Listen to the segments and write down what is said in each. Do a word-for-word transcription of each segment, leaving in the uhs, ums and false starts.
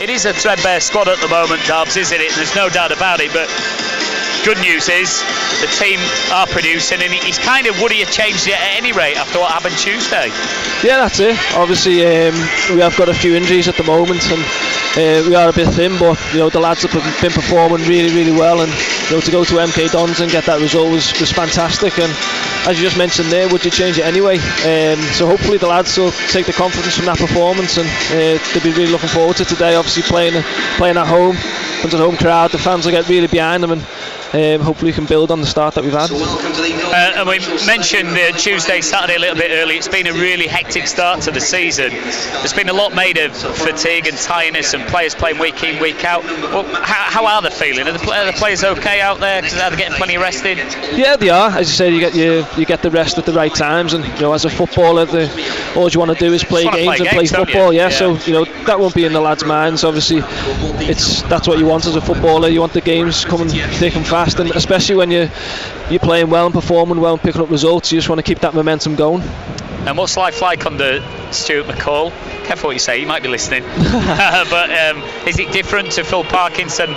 it is a threadbare squad at the moment, Darbs, isn't it? There's no doubt about it, but good news is the team are producing, and he's kind of, would he have changed it at any rate after what happened Tuesday? Yeah, that's it. Obviously, um, we have got a few injuries at the moment, and uh, we are a bit thin, but you know the lads have been performing really, really well, and you know to go to M K Dons and get that result was, was fantastic. And as you just mentioned there, would you change it anyway? Um, so hopefully the lads will take the confidence from that performance, and uh, they'll be really looking forward to today. Obviously playing playing at home, front of the home crowd, the fans will get really behind them, and Um, hopefully we can build on the start that we've had. Uh, and we mentioned uh, Tuesday, Saturday a little bit early. It's been a really hectic start to the season. There's been a lot made of fatigue and tiredness and players playing week in, week out. Well, how, how are they feeling? Are the, are the players okay out there? Are they getting plenty of rest in? Yeah, they are. As you say, you get you, you get the rest at the right times, and you know, as a footballer, the, all you want to do is play games play and games, play football. Yeah? yeah, so you know that won't be in the lads' minds. Obviously, it's that's what you want as a footballer. You want the games coming thick and fast, and especially when you you're playing well and performing well and picking up results, you just want to keep that momentum going. And what's life like under Stuart McCall? Careful what you say, he might be listening. But um, is it different to Phil Parkinson?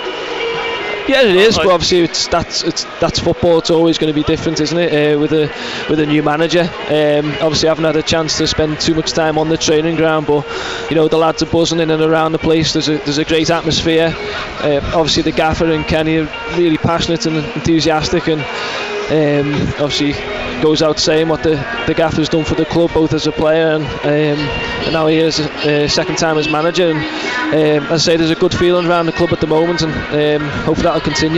Yeah, it is, but obviously it's that's it's that's football. It's always going to be different, isn't it? Uh, with a with a new manager. Um, obviously, I haven't had a chance to spend too much time on the training ground, but you know the lads are buzzing in and around the place. There's a there's a great atmosphere. Uh, obviously, the gaffer and Kenny are really passionate and enthusiastic, and um, obviously goes out saying what the the gaffer's done for the club, both as a player and um, and now he is a uh, second time as manager. And um, as I say, there's a good feeling around the club at the moment, and um, hopefully that'll continue.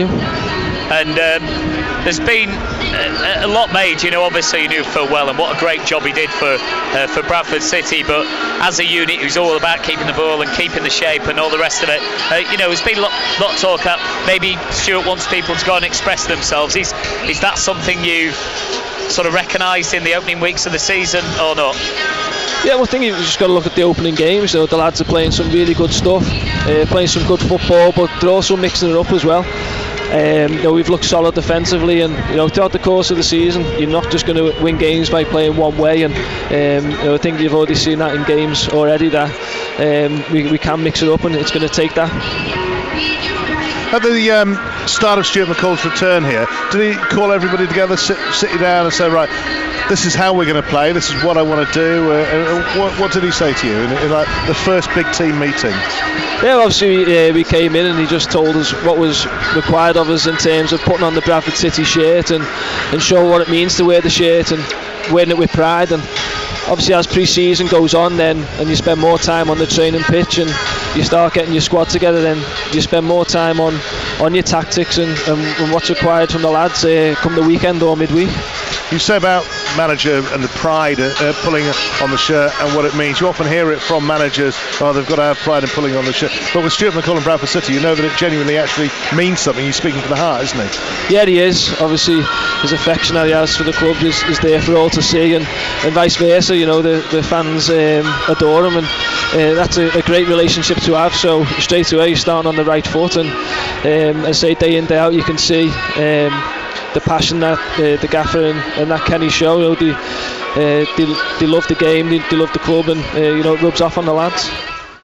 And um, there's been a, a lot made, you know, obviously you knew Phil well and what a great job he did for uh, for Bradford City, but as a unit who's all about keeping the ball and keeping the shape and all the rest of it, uh, you know, there's been a lot, lot of talk up, maybe Stuart wants people to go and express themselves. Is, is that something you've sort of recognised in the opening weeks of the season or not? Yeah, well, I think you've just got to look at the opening games. You know, the lads are playing some really good stuff, uh, playing some good football, but they're also mixing it up as well. Um, you know, we've looked solid defensively, and you know, throughout the course of the season, you're not just going to win games by playing one way. And um, you know, I think you've already seen that in games already, that um, we, we can mix it up, and it's going to take that. At the um, start of Stuart McCall's return here, did he call everybody together, sit, sit you down and say, right, this is how we're going to play, this is what I want to do? Uh, uh, what, what did he say to you in, in like the first big team meeting? Yeah, obviously uh, we came in and he just told us what was required of us in terms of putting on the Bradford City shirt and, and show what it means to wear the shirt and wearing it with pride. And obviously as pre-season goes on then, and you spend more time on the training pitch and you start getting your squad together, then you spend more time on, on your tactics and, and, and what's required from the lads uh, come the weekend or midweek. You say about manager and the pride uh, uh, pulling on the shirt and what it means. You often hear it from managers, oh, they've got to have pride in pulling on the shirt. But with Stuart McCall and Bradford City, you know that it genuinely actually means something. He's speaking from the heart, isn't he? Yeah, he is. Obviously, his affection that he has for the club is, is there for all to see, and, and vice versa. You know, the, the fans um, adore him, and uh, that's a, a great relationship to have. So straight away, he's starting on the right foot, and um, as I say, day in, day out, you can see um, the passion that uh, the gaffer and, and that Kenny show. You know, they, uh, they, they love the game, they, they love the club, and uh, you know, it rubs off on the lads.